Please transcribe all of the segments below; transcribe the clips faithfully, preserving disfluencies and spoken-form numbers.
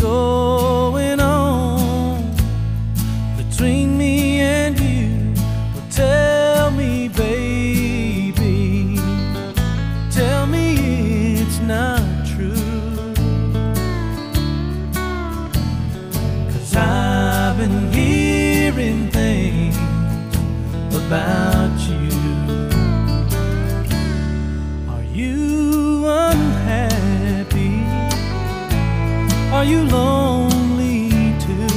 going on between me and you. Well, tell me, baby, tell me it's not true, 'cause I've been hearing things about you. Are you unhappy? Are you lonely too?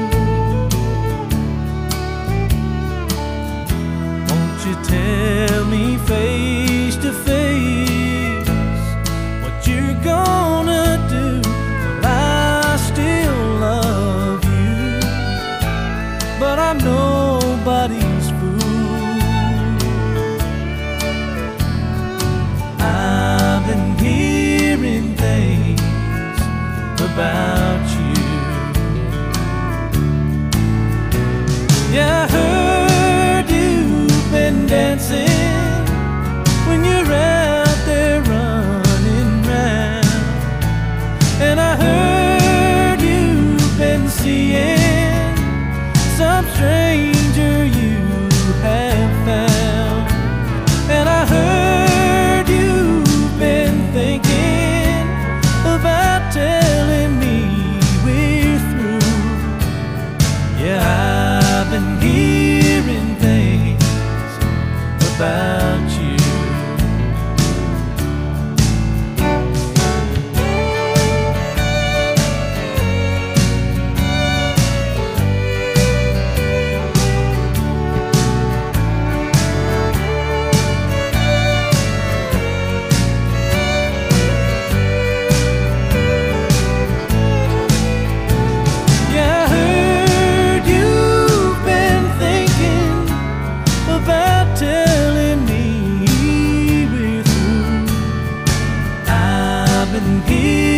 Won't you tell me face to face what you're gonna do? Well, I still love you, but I'm nobody's fool. I've been hearing things about you. Yeah, I heard you've been dancing when you're out there running round, and I heard you've been seeing some stranger you have found, and I heard you've been thinking about telling me we're through. Yeah, I've been hearing things about you. Telling me we're through. I've been here